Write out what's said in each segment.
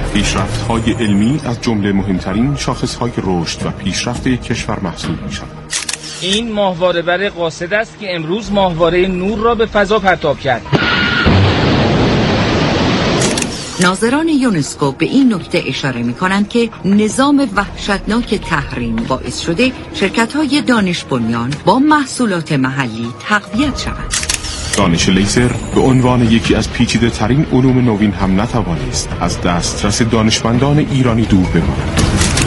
پیشرفت‌های علمی از جمله مهمترین شاخص‌های رشد و پیشرفت یک کشور محسوب می‌شود. این ماهواره‌بر قاصد است که امروز ماهواره نور را به فضا پرتاب کرد. ناظران یونسکو به این نکته اشاره می‌کنند که نظام وحشتناک تحریم باعث شده شرکت‌های دانش بنیان با محصولات محلی تقویت شوند. دانش لیزر به عنوان یکی از پیچیده ترین علوم نوین هم نتوانست از دسترس دانشمندان ایرانی دور بماند.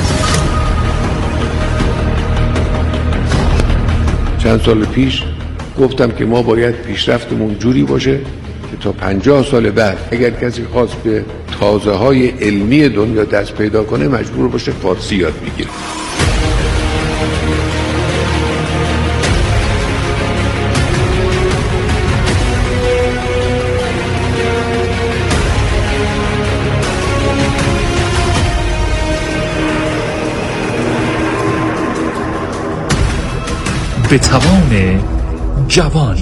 چند سال پیش گفتم که ما باید پیشرفتمون جوری باشه که تا 50 سال بعد اگر کسی خواست به تازه‌های علمی دنیا دست پیدا کنه مجبور باشه فارسی یاد بگیره. به توان جوان.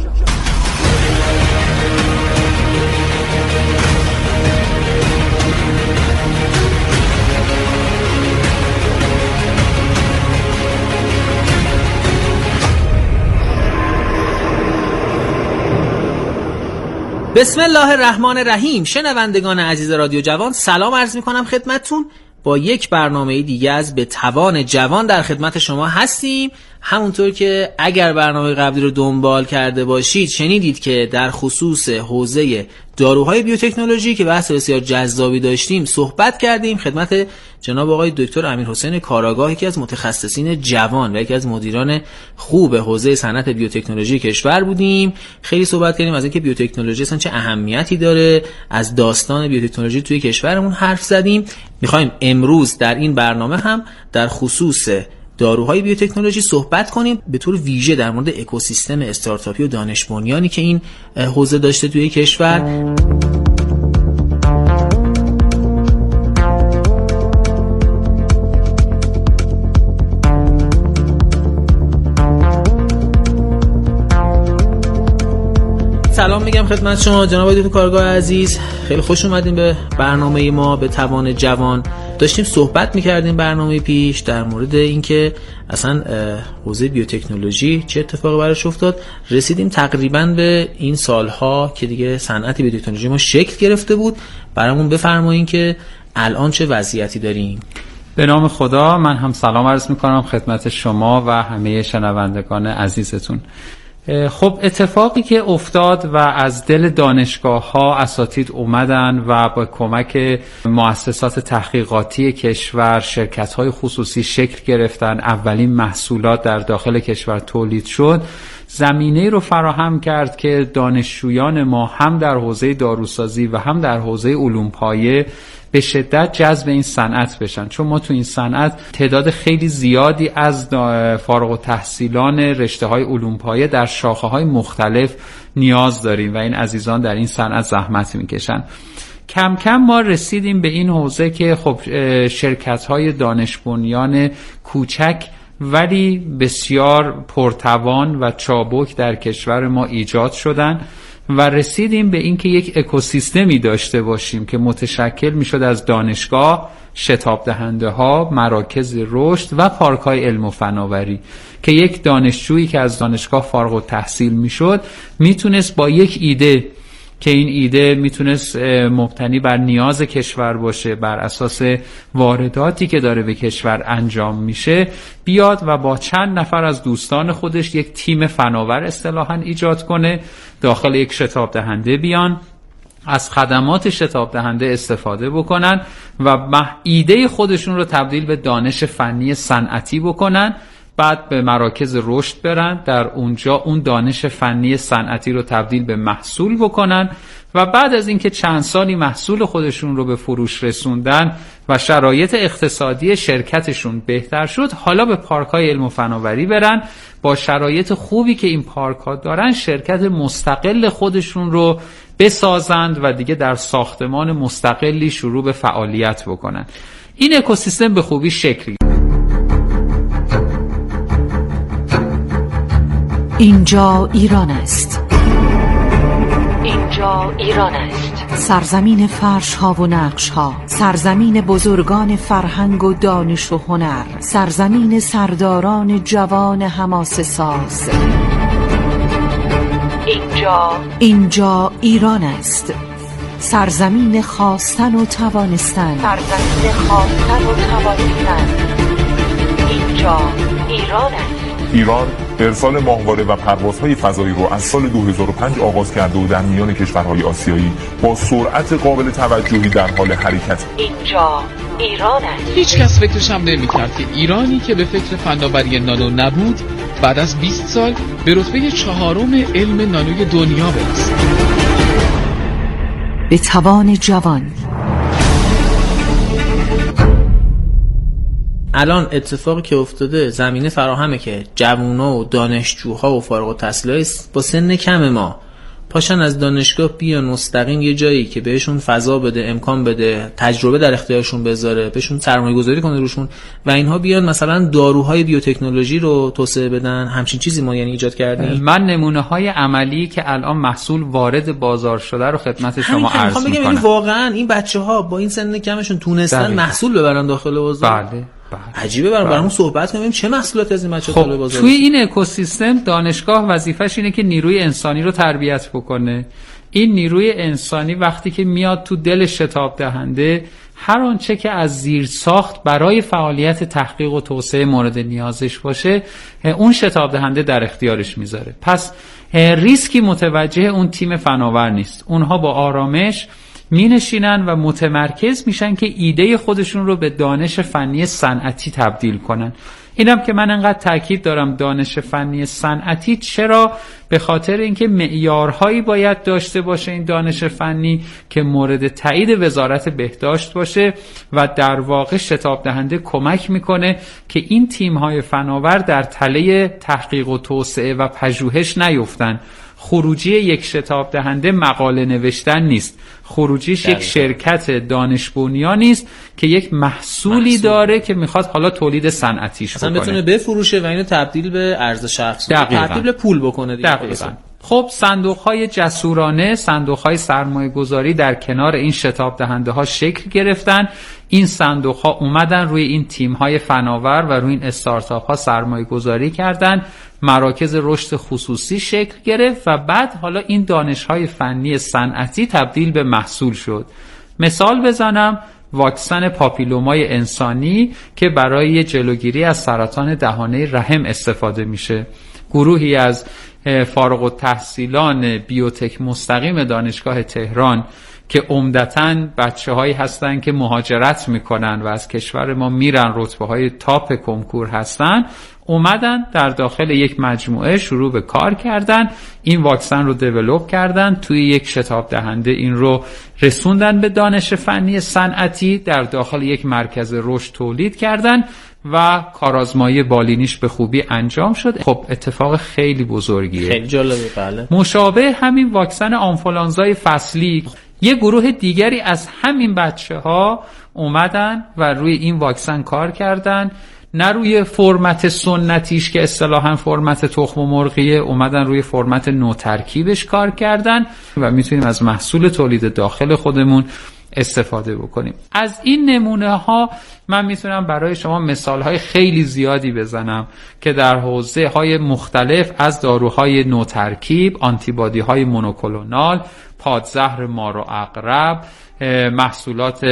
بسم الله الرحمن الرحیم. شنوندگان عزیز رادیو جوان، سلام عرض می‌کنم خدمتتون. با یک برنامه دیگه از به توان جوان در خدمت شما هستیم. همونطور که اگر برنامه قبلی رو دنبال کرده باشید شنیدید که در خصوص حوزه داروهای بیوتکنولوژی که بحث بسیار جذابی داشتیم صحبت کردیم. خدمت جناب آقای دکتر امیرحسین کاراگاه، یکی از متخصصین جوان و یکی از مدیران خوب حوزه صنعت بیوتکنولوژی کشور بودیم. خیلی صحبت کردیم از اینکه بیوتکنولوژی اصلا چه اهمیتی داره، از داستان بیوتکنولوژی توی کشورمون حرف زدیم. می‌خوایم امروز در این برنامه هم در خصوص داروهای بیوتکنولوژی صحبت کنیم، به طور ویژه در مورد اکوسیستم استارتاپی و دانش بنیانی که این حوزه داشته توی کشور. سلام میگم خدمت شما جناب دکتر کارگاه عزیز، خیلی خوش اومدین به برنامه ما به توان جوان. داشتیم صحبت میکردیم برنامه پیش در مورد اینکه اصلا حوزه بیوتکنولوژی چه اتفاقی براش افتاد. رسیدیم تقریبا به این سالها که دیگه صنعت بیوتکنولوژی ما شکل گرفته بود. برامون بفرمایید که الان چه وضعیتی داریم. به نام خدا، من هم سلام عرض میکنم خدمت شما و همه شنوندگان عزیزتون. خب اتفاقی که افتاد و از دل دانشگاه ها اساتید اومدن و با کمک مؤسسات تحقیقاتی کشور، شرکت های خصوصی شکل گرفتن، اولین محصولات در داخل کشور تولید شد، زمینه رو فراهم کرد که دانشجویان ما هم در حوزه داروسازی و هم در حوزه علوم پایه به شدت جذب این صنعت بشن. چون ما تو این صنعت تعداد خیلی زیادی از فارغ التحصیلان رشته‌های علوم پایه در شاخه‌های مختلف نیاز داریم و این عزیزان در این صنعت زحمت میکشن. کم کم ما رسیدیم به این حوزه که خب شرکت‌های دانش بنیان کوچک ولی بسیار پرتوان و چابک در کشور ما ایجاد شدن و رسیدیم به اینکه یک اکوسیستمی داشته باشیم که متشکل میشد از دانشگاه، شتاب دهنده ها، مراکز رشد و پارک های علم و فناوری که یک دانشجویی که از دانشگاه فارغ التحصیل میشد میتونست با یک ایده که این ایده میتونست مبتنی بر نیاز کشور باشه، بر اساس وارداتی که داره به کشور انجام میشه، بیاد و با چند نفر از دوستان خودش یک تیم فناور اصطلاحاً ایجاد کنه، داخل یک شتاب دهنده بیان، از خدمات شتاب دهنده استفاده بکنن و ایده خودشون رو تبدیل به دانش فنی صنعتی بکنن، بعد به مراکز رشد برن، در اونجا اون دانش فنی صنعتی رو تبدیل به محصول بکنن و بعد از اینکه چند سالی محصول خودشون رو به فروش رسوندن و شرایط اقتصادی شرکتشون بهتر شد، حالا به پارک‌های علم و فناوری برن، با شرایط خوبی که این پارک‌ها دارن شرکت مستقل خودشون رو بسازند و دیگه در ساختمان مستقلی شروع به فعالیت بکنن. این اکوسیستم به خوبی شکل. اینجا ایران است. اینجا ایران است. سرزمین فرش ها و نقش ها، سرزمین بزرگان فرهنگ و دانش و هنر، سرزمین سرداران جوان حماسه ساز. اینجا ایران است. سرزمین خواستن و توانستن. اینجا ایران است. ایران ارسال ماهواره و پروازهای فضایی رو از سال 2005 آغاز کرده و در میان کشورهای آسیایی با سرعت قابل توجهی در حال حرکت. اینجا ایران است. هیچ کس فکرش هم نمی‌کرد که ایرانی که به فکر فناوری نانو نبود بعد از 20 سال به رتبه 4م علم نانوی دنیا برسه. به توان جوان. الان اتفاقی که افتاده زمینه فراهمه که جوونا و دانشجوها و فارغ التحصیلای با سن کم ما پاشن از دانشگاه بیان مستقیم یه جایی که بهشون فضا بده، امکان بده، تجربه در اختیارشون بذاره، بهشون سرمایه‌گذاری کنه روشون و اینها بیان مثلا داروهای بیوتکنولوژی رو توسعه بدن. همچین چیزی ما یعنی ایجاد کردیم. من نمونه‌های عملی که الان محصول وارد بازار شده رو خدمت شما عرض می‌کنم. یعنی واقعا این بچه‌ها با این سن کمشون تونستن محصول ببرن داخل بازار. بله. عجیبه. برامون صحبت کنیم چه محصولات از این بچه‌ها طالب بازار. توی این اکوسیستم دانشگاه وظیفش اینه که نیروی انسانی رو تربیت بکنه. این نیروی انسانی وقتی که میاد تو دل شتاب دهنده، هر آنچه که از زیر ساخت برای فعالیت تحقیق و توسعه مورد نیازش باشه اون شتاب دهنده در اختیارش میذاره. پس ریسکی متوجه اون تیم فناور نیست. اونها با آرامش می نشینن و متمرکز میشن که ایده خودشون رو به دانش فنی صنعتی تبدیل کنن. اینم که من انقدر تاکید دارم دانش فنی صنعتی، چرا؟ به خاطر اینکه معیارهایی باید داشته باشه این دانش فنی که مورد تایید وزارت بهداشت باشه و در واقع شتاب دهنده کمک میکنه که این تیم‌های فناور در تله تحقیق و توسعه و پژوهش نیفتن. خروجی یک شتاب دهنده مقاله نوشتن نیست، خروجیش یک شرکت دانش بنیانی است که یک محصولی داره که میخواد حالا تولید صنعتیش بکنه، مثلا بتونه بفروشه و اینو تبدیل به ارزش افزوده، تبدیل به پول بکنه دیگه. دقیقاً. خب صندوق‌های جسورانه، صندوق‌های سرمایه‌گذاری در کنار این شتاب دهنده ها شکل گرفتن. این صندوق‌ها اومدن روی این تیم‌های فناور و روی این استارتاپ‌ها سرمایه‌گذاری کردن، مراکز رشد خصوصی شکل گرفت و بعد حالا این دانش‌های فنی صنعتی تبدیل به محصول شد. مثال بزنم، واکسن پاپیلومای انسانی که برای جلوگیری از سرطان دهانه رحم استفاده میشه. گروهی از فارغ التحصیلان بیوتک مستقیم دانشگاه تهران که عمدتاً بچه‌هایی هستن که مهاجرت میکنن و از کشور ما میرن، رتبه‌های تاپ کنکور هستن، اومدن در داخل یک مجموعه شروع به کار کردن، این واکسن رو دیولپ کردن، توی یک شتاب دهنده این رو رسوندن به دانش فنی صنعتی، در داخل یک مرکز رشد تولید کردن و کارآزمایی بالینیش به خوبی انجام شد. خب اتفاق خیلی بزرگیه، خیلی جالبه. بله. مشابه همین واکسن آنفولانزای فصلی، یه گروه دیگری از همین بچه‌ها اومدن و روی این واکسن کار کردن، نه روی فرمت سنتیش که اصطلاحاً فرمت تخم مرغیه، اومدن روی فرمت نوترکیبش کار کردن و میتونیم از محصول تولید داخل خودمون استفاده بکنیم. از این نمونه ها من میتونم برای شما مثال های خیلی زیادی بزنم که در حوزه های مختلف از داروهای نوترکیب، آنتیبادی های مونوکلونال، پادزهر مار و عقرب، محصولات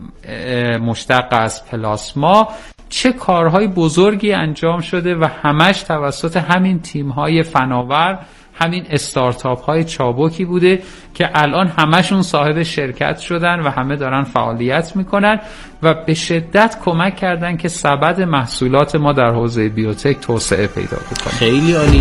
مشتق از پلاسما، چه کارهای بزرگی انجام شده و همش توسط همین تیم‌های فناور، همین استارتاپ های چابکی بوده که الان همشون صاحب شرکت شدن و همه دارن فعالیت میکنن و به شدت کمک کردن که سبد محصولات ما در حوزه بیوتک توسعه پیدا بکنه. خیلی عالی.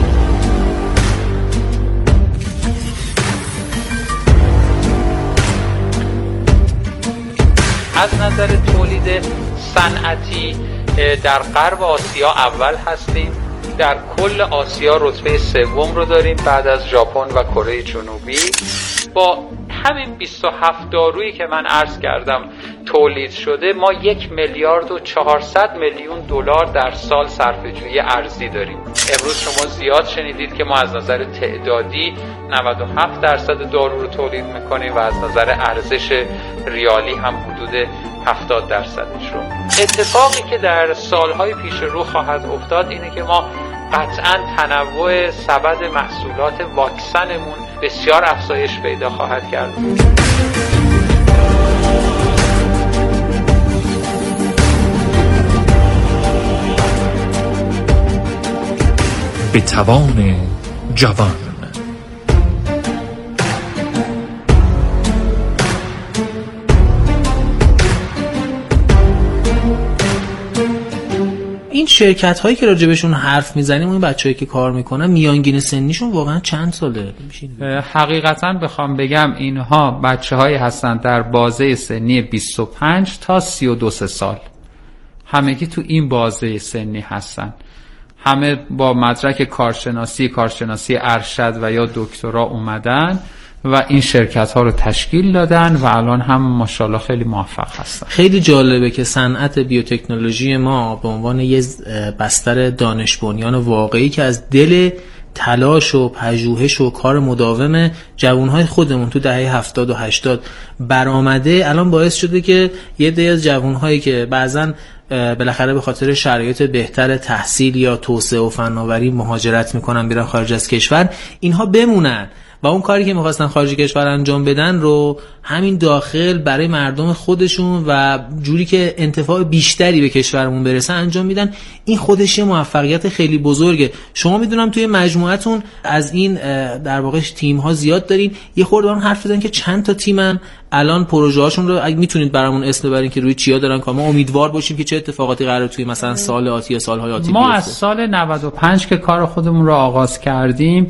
از نظر تولید صنعتی در غرب آسیا اول هستیم، در کل آسیا رتبه سوم رو داریم بعد از ژاپن و کره جنوبی. با همین 27 دارویی که من عرض کردم تولید شده ما 1,400,000,000 در سال صرفه‌جویی ارزی داریم. امروز شما زیاد شنیدید که ما از نظر تعدادی 97% دارو رو تولید میکنیم و از نظر ارزش ریالی هم حدود 70%ش رو. اتفاقی که در سالهای پیش رو خواهد افتاد اینه که ما قطعاً تنوع سبد محصولات واکسنمون بسیار افزایش پیدا خواهد کرد. به توان جوان. این شرکت هایی که راجبشون حرف میزنیم، این بچه‌ای که کار میکنن میانگین سنیشون واقعا چند ساله؟ حقیقتا بخوام بگم اینها بچه‌هایی هستن در بازه سنی 25 تا 32 سال. همگی تو این بازه سنی هستن. همه با مدرک کارشناسی ارشد و یا دکترا اومدن و این شرکت ها رو تشکیل دادن و الان هم ماشاءالله خیلی موفق هستن. خیلی جالبه که صنعت بیوتکنولوژی ما به عنوان یه بستر دانش بنیان واقعی که از دل تلاش و پژوهش و کار مداوم جوانهای خودمون تو دهه 70 و 80 برآمده، الان باعث شده که یه عده از جوانهایی که بعضن بالاخره به خاطر شرایط بهتر تحصیل یا توسعه و فناوری مهاجرت میکنن بیرن خارج از کشور، اینها بمونن و اون کاری که میخواستن خارج کشور انجام بدن رو همین داخل برای مردم خودشون و جوری که انتفاع بیشتری به کشورمون برسه انجام میدن. این خودش یه موفقیت خیلی بزرگه. شما میدونم توی مجموعتون از این در واقع تیم ها زیاد دارین، یه خورده هم حرف بزنین که چند تا تیمن الان، پروژه هاشون رو اگه میتونید برامون اسم ببرین که روی چیا دارن کار، ما امیدوار باشیم که چه اتفاقاتی قراره توی مثلا سال آتی یا سالهای آتی ما بیفته. از سال 95 که کار خودمون رو آغاز کردیم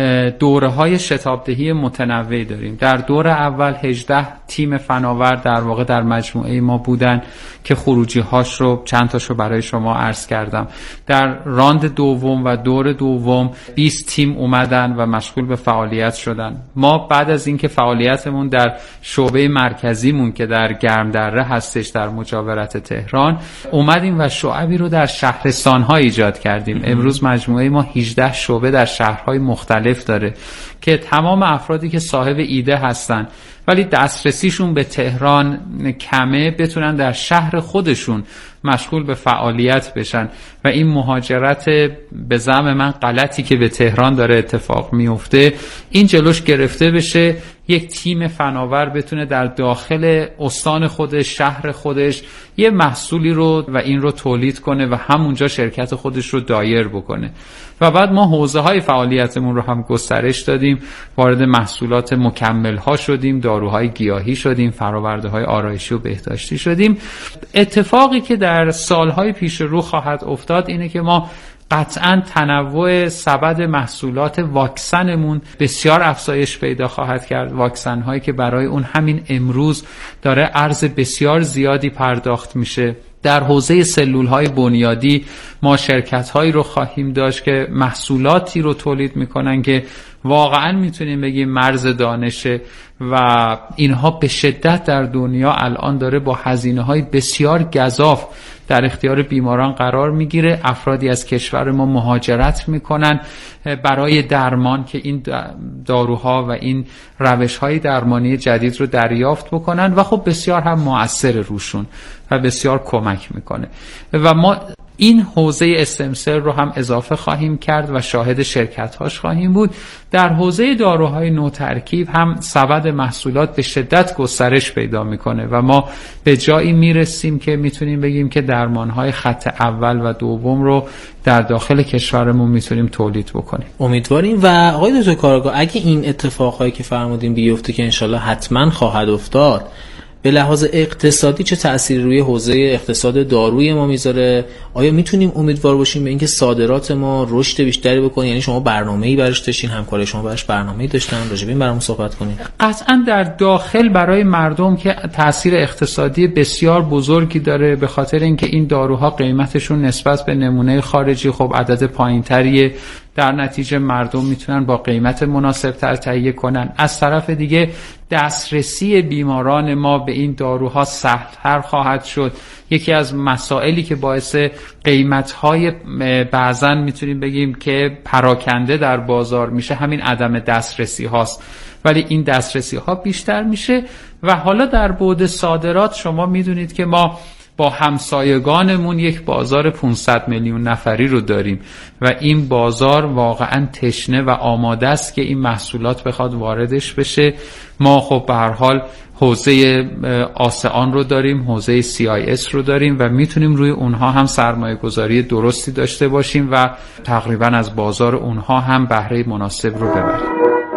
دوره‌های شتابدهی متنوعی داریم. در دور اول 18 تیم فناور در واقع در مجموعه ما بودن که خروجی هاش رو چند تاشو برای شما عرض کردم. در راند دوم و دور دوم 20 تیم اومدن و مشغول به فعالیت شدن. ما بعد از اینکه فعالیتمون در شعبه مرکزیمون که در گرمدره هستش در مجاورت تهران اومدیم و شعبی رو در شهرستان‌ها ایجاد کردیم. امروز مجموعه ما 18 شعبه در شهرهای مختلف داره که تمام افرادی که صاحب ایده هستن ولی دسترسیشون به تهران کمه بتونن در شهر خودشون مشغول به فعالیت بشن و این مهاجرت به زعم من غلطی که به تهران داره اتفاق میفته این جلوش گرفته بشه، یک تیم فناور بتونه در داخل استان خودش، شهر خودش یه محصولی رو و این رو تولید کنه و همونجا شرکت خودش رو دایر بکنه. و بعد ما حوزه های فعالیتمون رو هم گسترش دادیم، وارد محصولات مکمل ها شدیم، داروهای گیاهی شدیم، فرآورده های آرایشی و بهداشتی شدیم. اتفاقی که در سالهای پیش رو خواهد افتاد اینه که ما قطعاً تنوع سبد محصولات واکسنمون بسیار افزایش پیدا خواهد کرد. واکسن هایی که برای اون همین امروز داره ارز بسیار زیادی پرداخت میشه. در حوزه سلول های بنیادی ما شرکت هایی رو خواهیم داشت که محصولاتی رو تولید میکنن که واقعا میتونیم بگیم مرز دانشه و اینها به شدت در دنیا الان داره با هزینه های بسیار گزاف در اختیار بیماران قرار میگیره. افرادی از کشور ما مهاجرت میکنن برای درمان که این داروها و این روش‌های درمانی جدید رو دریافت بکنن و خب بسیار هم مؤثر روشون و بسیار کمک میکنه و ما این حوزه استمسل رو هم اضافه خواهیم کرد و شاهد شرکت‌هاش خواهیم بود. در حوزه داروهای نوترکیب هم سبد محصولات به شدت گسترش پیدا میکنه و ما به جایی میرسیم که میتونیم بگیم که درمان‌های خط اول و دوم رو در داخل کشورمون میتونیم تولید بکنیم. امیدواریم. و آقای دکتر کاراگاه اگه این اتفاقهایی که فرمودین بیفته که انشالله حتما خواهد افتاد، به لحاظ اقتصادی چه تأثیری روی حوزه اقتصاد داروی ما میذاره؟ آیا میتونیم امیدوار باشیم به اینکه صادرات ما رشد بیشتری بکنه؟ یعنی شما برنامه‌ای براش داشتین، همکار شما براش برنامه‌ای داشتن، راجع به این برامون صحبت کنید. قطعاً در داخل برای مردم که تأثیر اقتصادی بسیار بزرگی داره، به خاطر اینکه این داروها قیمتشون نسبت به نمونه خارجی خب عدد پایینتریه. در نتیجه مردم میتونن با قیمت مناسب تر تهیه کنن. از طرف دیگه دسترسی بیماران ما به این داروها سهل‌تر خواهد شد. یکی از مسائلی که باعث قیمت‌های بعضاً میتونیم بگیم که پراکنده در بازار میشه همین عدم دسترسی هاست، ولی این دسترسی ها بیشتر میشه. و حالا در بعد صادرات شما میدونید که ما با همسایگانمون یک بازار 500 میلیون نفری رو داریم و این بازار واقعا تشنه و آماده است که این محصولات بخواد واردش بشه. ما خب به هر حال حوزه آسئان رو داریم، حوزه CIS رو داریم و میتونیم روی اونها هم سرمایه گذاری درستی داشته باشیم و تقریبا از بازار اونها هم بهره مناسب رو ببریم.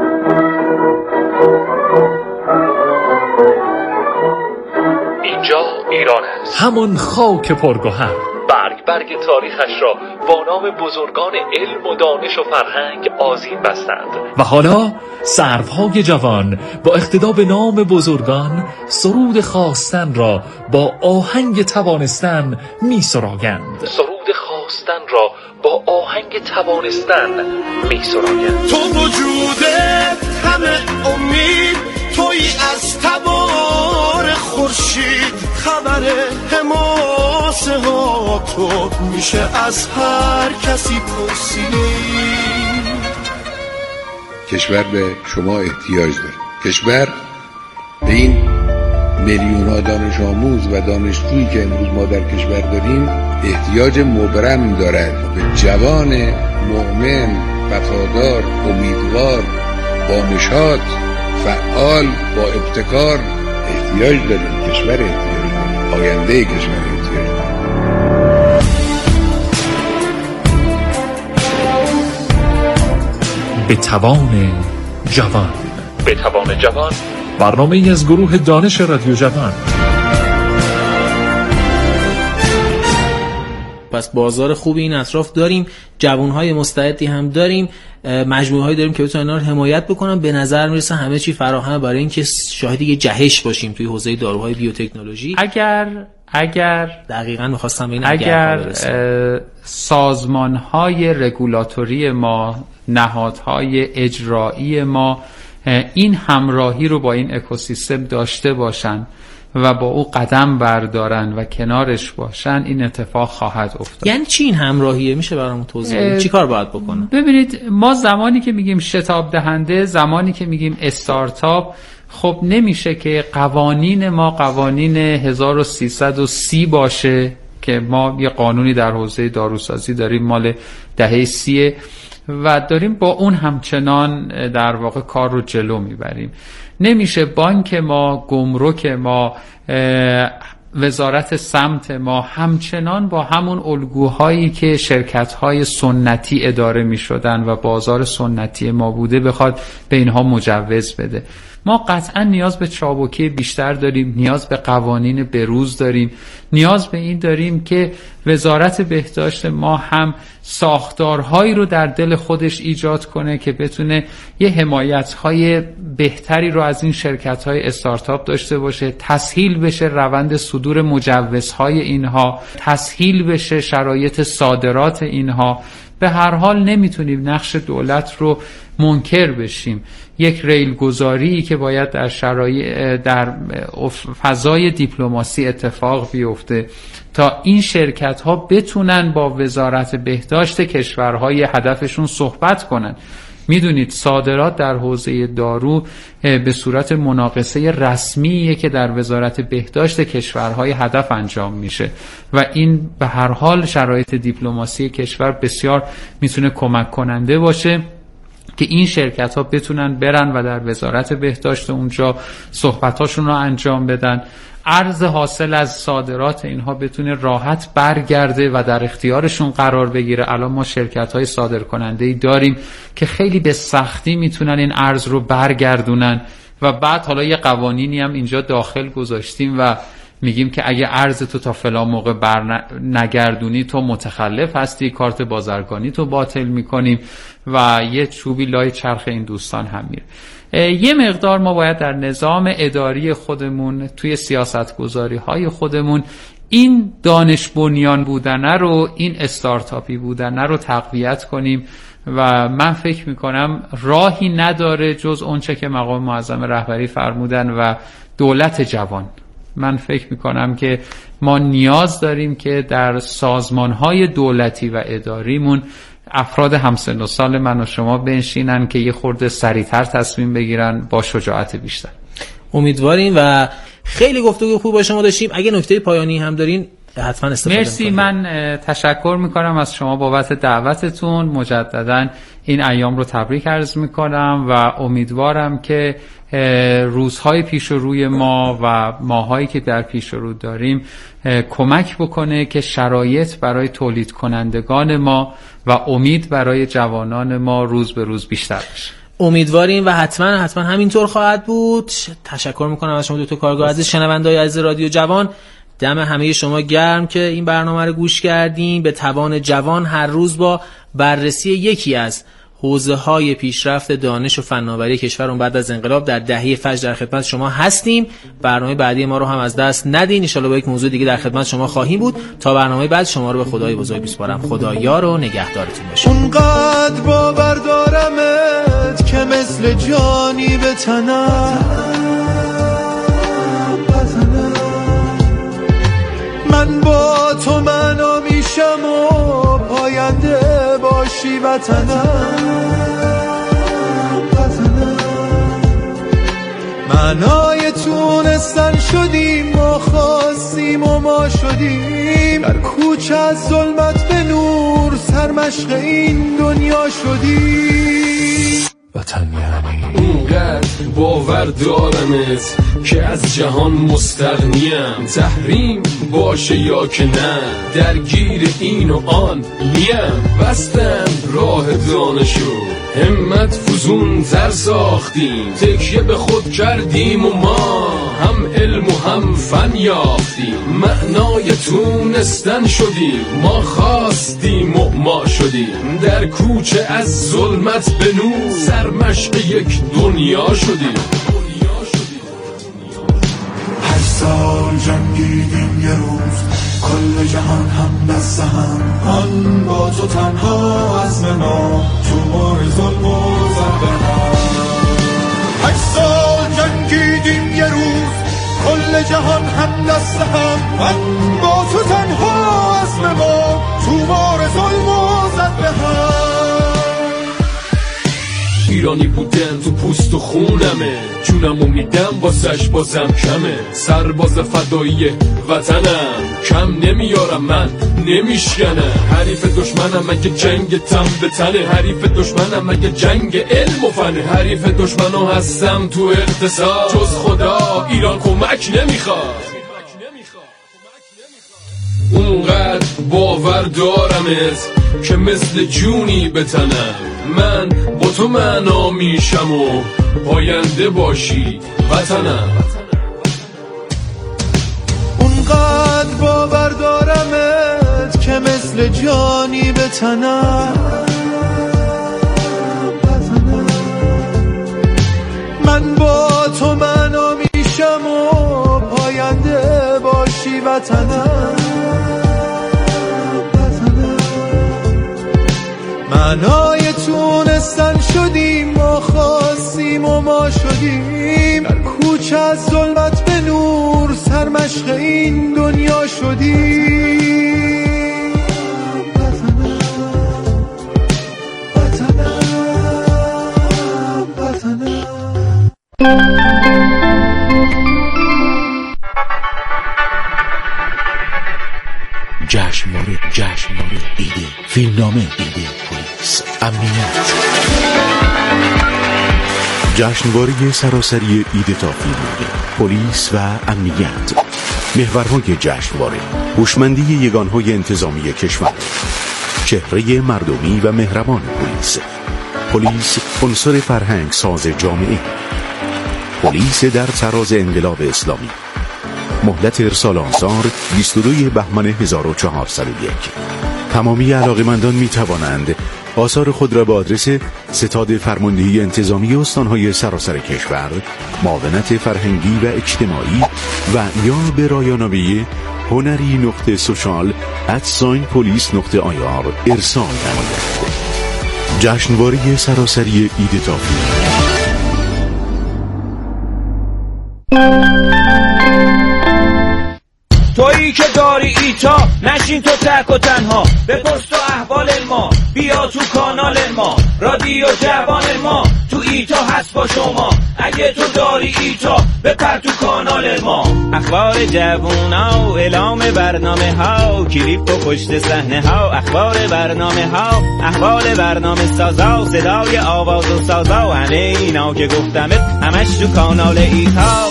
اینجا ایران است، همون خاک پرگوهر. برگ تاریخش را با نام بزرگان علم و دانش و فرهنگ آذین بستند و حالا سروهای جوان با اقتدا به نام بزرگان سرود خواستن را با آهنگ توانستن می سراغند. تو وجودت همه امید، توی از تبار خورشید، خبر حماسه ها تو میشه از هر کسی پرسید. کشور به شما احتیاج داره. کشور به این میلیون ها دانش آموز و دانشجویی که امروز ما در کشور داریم احتیاج مبرم دارد. به جوان مؤمن، وفادار، امیدوار، با نشاط، فعال، با ابتکار احتیاج داریم. کشور احتیاج داره. آینده کشور احتیاج داره. به توان جوان، برنامه‌ای از گروه دانش رادیو جوان. پس بازار خوبی این اطراف داریم، جوانهای مستعدی هم داریم، مجموعه‌هایی داریم که بتونن اینا رو حمایت بکنن. به نظر میرسه همه چی فراهمه برای اینکه شاهد یه جهش باشیم توی حوزه داروهای بیوتکنولوژی. اگر دقیقاً می‌خواستم ببینم اگر سازمان‌های رگولاتوری ما، نهادهای اجرایی ما این همراهی رو با این اکوسیستم داشته باشن و با او قدم بردارن و کنارش باشن، این اتفاق خواهد افتاد. یعنی چی این همراهیه؟ میشه برامون توضیح بدید؟ چی کار باید بکنم؟ ببینید، ما زمانی که میگیم شتاب دهنده، زمانی که میگیم استارتاپ، خب نمیشه که قوانین ما قوانین 1330 باشه که ما یه قانونی در حوزه داروسازی داریم مال دهه 30 و داریم با اون همچنان در واقع کار رو جلو میبریم. نمیشه بانک ما، گمرک ما، وزارت سمت ما همچنان با همون الگوهایی که شرکت‌های سنتی اداره می‌شدن و بازار سنتی ما بوده بخواد به اینها مجوز بده. ما قطعا نیاز به چابکی بیشتر داریم، نیاز به قوانین بروز داریم، نیاز به این داریم که وزارت بهداشت ما هم ساختارهایی رو در دل خودش ایجاد کنه که بتونه یه حمایت‌های بهتری رو از این شرکت‌های استارتاپ داشته باشه، تسهیل بشه روند صدور مجوزهای اینها، تسهیل بشه شرایط صادرات اینها. به هر حال نمیتونیم نقش دولت رو منکر بشیم. یک ریل گذاری که باید در فضای دیپلماسی اتفاق بیفته تا این شرکت ها بتونن با وزارت بهداشت کشورهای هدفشون صحبت کنن. میدونید صادرات در حوزه دارو به صورت مناقصه رسمیه که در وزارت بهداشت کشورهای هدف انجام میشه و این به هر حال شرایط دیپلماسی کشور بسیار میتونه کمک کننده باشه که این شرکت ها بتونن برن و در وزارت بهداشت اونجا صحبتاشون رو انجام بدن، ارز حاصل از صادرات اینها بتونه راحت برگرده و در اختیارشون قرار بگیره. الان ما شرکت های صادر کننده‌ای داریم که خیلی به سختی میتونن این ارز رو برگردونن و بعد حالا یه قوانینی هم اینجا داخل گذاشتیم و میگیم که اگه ارز تو تا فلان موقع نگردونی تو متخلف هستی، کارت بازرگانی تو باطل میکنیم و یه چوبی لای چرخ این دوستان هم میره. یه مقدار ما باید در نظام اداری خودمون، توی سیاستگذاری های خودمون این دانش بنیان بودنه رو، این استارتاپی بودنه رو تقویت کنیم و من فکر میکنم راهی نداره جز اونچه که مقام معظم رهبری فرمودن و دولت جوان. من فکر میکنم که ما نیاز داریم که در سازمانهای دولتی و اداریمون افراد همسن و سال من و شما بنشینن که یه خورده سریعتر تصمیم بگیرن با شجاعت بیشتر. امیدواریم و خیلی گفتگو خوب با شما داشتیم. اگه نکته پایانی هم دارین حتما استفاده مرسی. من تشکر میکنم از شما بابت دعوتتون. مجددا این ایام رو تبریک عرض میکنم و امیدوارم که روزهای پیش روی ما و ماهایی که در پیش رو داریم کمک بکنه که شرایط برای تولید کنندگان ما و امید برای جوانان ما روز به روز بیشتر بشه. امیدواریم و حتما همینطور خواهد بود. تشکر میکنم از شما دو تا کارگاه عزیز. شنونده‌های عزیز رادیو جوان، دم همه شما گرم که این برنامه رو گوش کردین. به توان جوان هر روز با بررسی یکی از حوزه‌های پیشرفت دانش و فناوری کشورمون بعد از انقلاب در دهه فجر در خدمت شما هستیم. برنامه بعدی ما رو هم از دست ندین. ان شاءالله با یک موضوع دیگه در خدمت شما خواهیم بود. تا برنامه بعد شما رو به خدای بزرگ میسپارم. خدا یار و نگهدارتون باشه. اونقدر باور دارمت که مثل جانی به تنم، من با تو معنا میشم و پاینده باشی وطنم. معنای تونستن شدیم، ما خواستیم و ما شدیم، در کوچه از ظلمت به نور سرمشق این دنیا شدیم. وطن یعنی اونقدر باور دارمت که از جهان مستغنیم، تحریم باشه یا که نه درگیر این و آن نیم. بستم راه دانشو همت فزون تر ساختیم، تکیه به خود کردیم و ما هم علم و هم فن یافتیم. معنای تونستن شدیم، ما خواستیم و ما شدیم، در کوچه از ظلمت به نور سرمشق یک دنیا شدیم. هر سال جنگیدیم یه روز، کل جهان هم دست هم، آن با تو تنها عزم ما تو مار ظلم و ضرب هم. هر سال جنگیدیم یه روز، کل جهان هم دست هم، آن با تو تنها عزم ما تو مار ظلم و ضرب هم. ایرانی بودن تو پوست و خونمه، جونمو میدم واسش بازم کمه. سرباز فدایی وطنم، کم نمیارم من نمیشکنه. حریف دشمنم اگه جنگ تن به تنه، حریف دشمنم اگه جنگ علم و فنه. حریف دشمنو هستم تو اقتصاد، جز خدا ایران کمک نمیخواد. اونقدر باور دارمت که مثل جونی به تنم، من با تو معنا میشم و پاینده باشی وطنم. اونقدر باور دارمت که مثل جانی به تنم، من با تو معنا میشم و پاینده باشی وطنم. معنای تونستن شدیم، ما خواستیم و ما شدیم، در کوچه از ظلمت به نور سرمشق این دنیا شدیم. وطنم جشنواره ایده، فیلمنامه ایده، پلیس، امنیت. جشنواره سراسری ایده تا فیلمنامه، پلیس و امنیت. محورهای جشنواره: هوشمندی یگانهای انتظامی کشور، چهره مردمی و مهربان پلیس، عنصر فرهنگ ساز جامعه، پلیس در تراز انقلاب اسلامی. مهلت ارسال آثار 22 بهمن 1401. تمامی علاقه‌مندان می توانند آثار خود را به آدرس ستاد فرماندهی انتظامی استانهای سراسر کشور، معاونت فرهنگی و اجتماعی و یا به رایانامه هنری.social@police.ir ارسال نمایند. جشنواره سراسری عید تافی. تویی که داری ایتا نشین تو تک و تنها، بپرس تو احوال ما، بیا تو کانال ما، رادیو جوان ما تو ایتا هست با شما. اگه تو داری ایتا بپر تو کانال ما. اخبار جوونا و اعلام برنامه ها، کلیپ و پشت صحنه ها، اخبار برنامه ها، احوال برنامه سازا، صدای آواز و سازا، همه اینا که گفتمت همش تو کانال ایتا.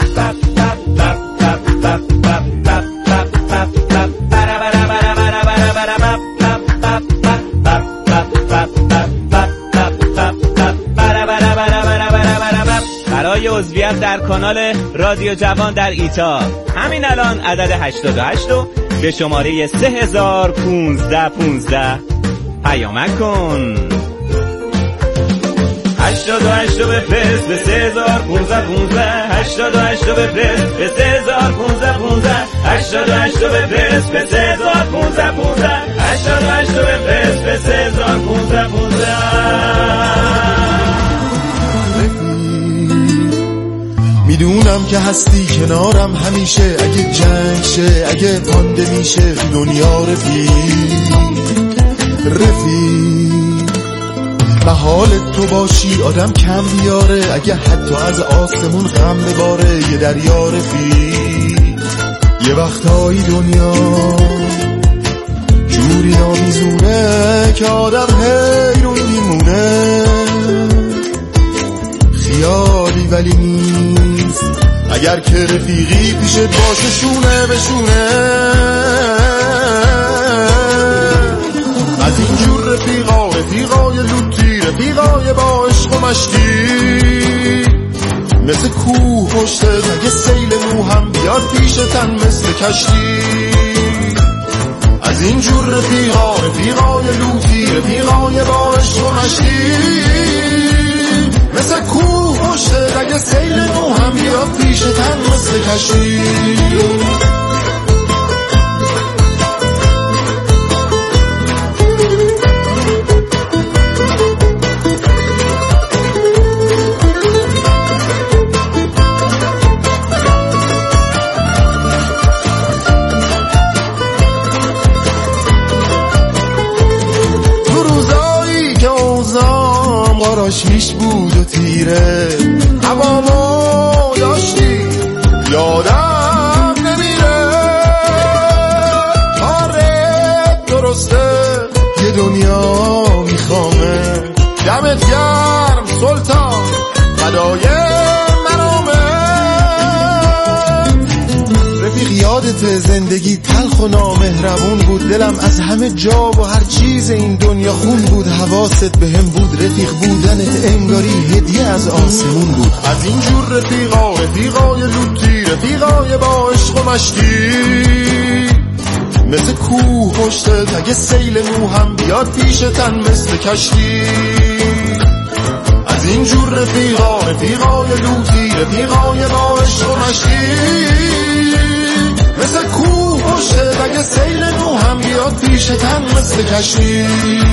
برای عضویت در کانال رادیو جوان در ایتا همین الان عدد 88 رو به شماره 3015 پیامک کن. 88 رو بفرست به 3015 88 رو بفرست به 3015 88 رو بفرست به 3015 88 رو بفرست به 3015. میدونم که هستی کنارم همیشه، اگه جنگ شه اگه پاندمی شه دنیا رفیق و حالت تو باشی آدم کم بیاره، اگه حتی از آسمون غم بباره یه دریا رفیق. یه وقتایی دنیا جوری نامیزونه که آدم حیرون میمونه، خیالی ولی نیست اگر که رفیقی پیشت باشه شونه به شونه. از اینجور رفیقای لوتی، رفیقای با عشق و مشتی، مثل کوه پشتت اگه سیل نو هم بیاد پیشتن مثل کشتی. از اینجور رفیقای لوتی، رفیقای با عشق و مشتی، مثل کوه پشتت اگه سیل نو هم بیاد پیشتن مثل کشتی. هیچ بود و تیره هوامو داشتی یادم نمیره. آره درسته یه دنیا میخوامه، دمت گرم سلطان فدای مرامه. رفیق یادت زندگی تلخ و نامهربون بود، دلم از همه جا و هر چیز این دنیا خون بود، حواست به هم بود، رفیق بودنت انگاری هدیه از آسمون بود. از اینجور رفیقای لوتی، رفیقای با عشق و مشتی، مثل کوه پشتت اگه سیل نو هم بیاد پیشتن مثل کشتی. از اینجور رفیقای لوتی، رفیقای با عشق و مشتی، مثل کوه پشتت اگه سیل نو هم بیاد پیشتن مثل کشتی.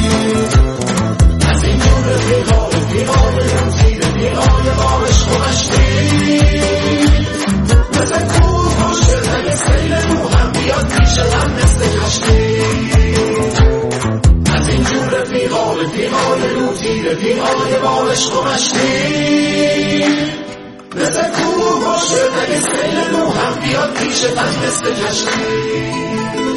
از اینجور رفیقای لوتی، رفیقای با عشق و مشتی، مثل کوه پشتت اگه سیل نو هم بیاد پیشتن مثل کشتی. از اینجور رفیقای لوتی، رفیقای با عشق و مشتی، مثل کوه پشتت اگه سیل نو هم بیاد پیشتن مثل کشتی.